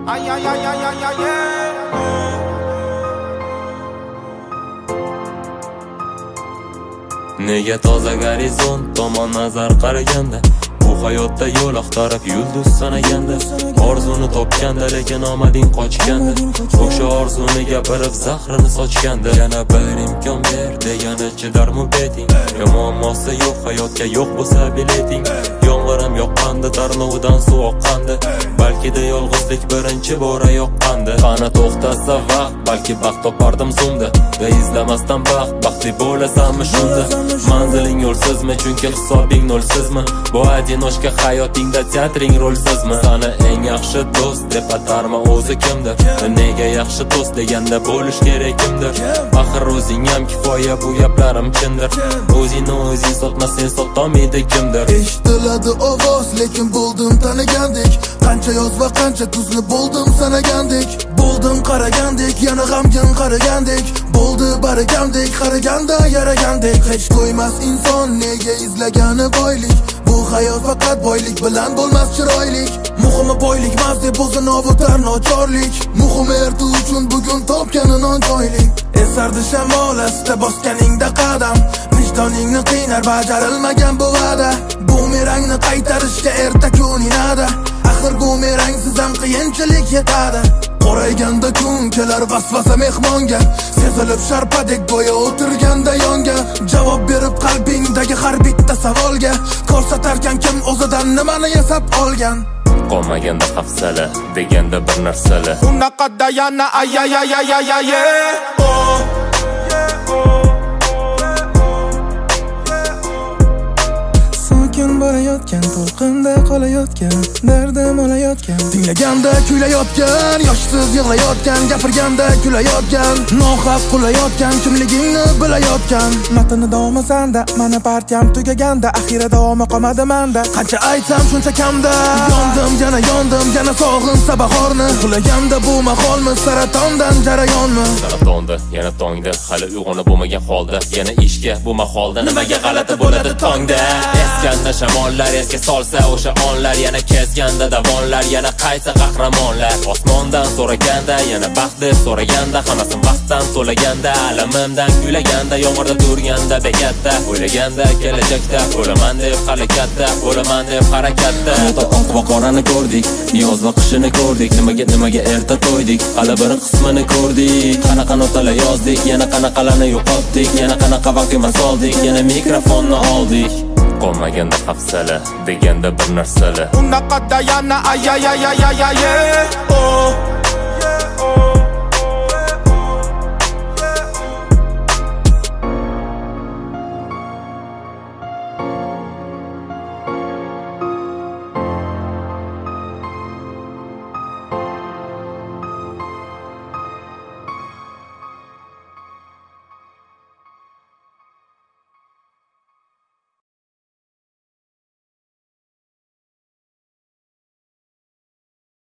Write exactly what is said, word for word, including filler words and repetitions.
Ay ay ay ay ay ay. Nega toza gorizont tomon nazar qaraganda, bu hayotda yo'l axtarib yulduz sanaganda, orzuni topganda lekin omading qochganda, o'sha orzuni gapirib zahrini sochganda, yana bir imkon ber degani chidarmi beting, muammosi yo'q hayotga yo'q bo'lsa bileting, yomg'ir yoqqanda tarnovidan suv oqqanda, balki-da yolg'izlik birinchi bora yoqqanda, qani to'xtasa vaqt, balki baxt topardim zumda, va izlamasdan baxt, baxtli bo'lasanmi shunda, manziling yo'lsizmi, chunki hisobing nolsizmi, bu одиночка hayotingda teatring rolsizmi, sana eng yaxshi do'st deb atarma o'zi kimdir, nega yaxshi do'st deganda bo'lish kerak kimdir, axir o'zing ham kifoya, bu gaplarim chindir, o'zingni o'zing sotmasang sotolmaydi kimdir. Eshitiladi ovoz, lekin bo'ldim tanigandek, qancha yoz va qancha kuzni bo'ldim sanagandek, bo'ldim qaragandek, yana g'amgin qaragandek, bo'ldi baragandek, qaraganda yaragandek, hech qo'ymas inson nega izlagani boylik, bu hayot faqat boylik bilan bo'lmas chiroylik, muhimi boylik emas deb o'zini ovutar nochorlik, muhimi erta uchun bugun topgani nonjoylik, esardi shamol asta bosganingda qadam, vijdoningni qiynar bajarilmagan bu va'da, bumerangni qaytarishga erta kun inada, axir bumerangsiz ham qiyinchilik yetadi, qorayganda kun kelar vasvasa mehmonga, sezilib sharpadek go'yo o'tirganda yonga, javob berib qalbingdagi har bitta savolga, ko'rsatarkan kim o'zidan nimani yasab olgan. Qolmaganda hafsala deganda bir narsalar, Unaqada yana ay ay ay ay ay ay. Oh borayotgan, to'lqinda qolayotgan, dardim olayotgan, tinglaganda kuylayotgan, yoshsiz yig'layotgan, gapirganda kulayotgan, nohaq qulayotgan, kimligingni bilayotgan, matni davomi sanda, mani partiyam tugaganda, axira davomi qolmadi manda, qancha aytsam shuncha kamda, yondim yana yondim, yana sog'insa bahorni, uxlaganda bu maholmi, saratondan jarayonmi, saratonda yana tongda, hali uyg'onib bo'lmagan holda, yana ishga bu maholda, nimaga g'alati bo'ladi tongda, eskanda shamollar esga solsa o'sha onlar, yana kezganda davonlar, yana qayta qahramonlar, osmondan so'raganda, yana baxt deb so'raganda, hammasini vaqtdan to'laganda, alamimdan kuylaganda, yomg'irda turganda bekatda, o'ylaganda kelajakda bo'laman deb harakatda, bo'laman deb harakatda, oq va qorani ko'rdik, yoz va qishini ko'rdik, nimaga nimaga erta to'ydik, hali bir qismini ko'rdik, qanaqa notalar yozdik, yana qanaqalarni yo'qotdik, yana qanaqa vaqtga soldik, yana mikrofonni oldik. Qolmaganda hafsala deganda bir narsalar, Unaqada yana ay ay ay ay ay ay. Oh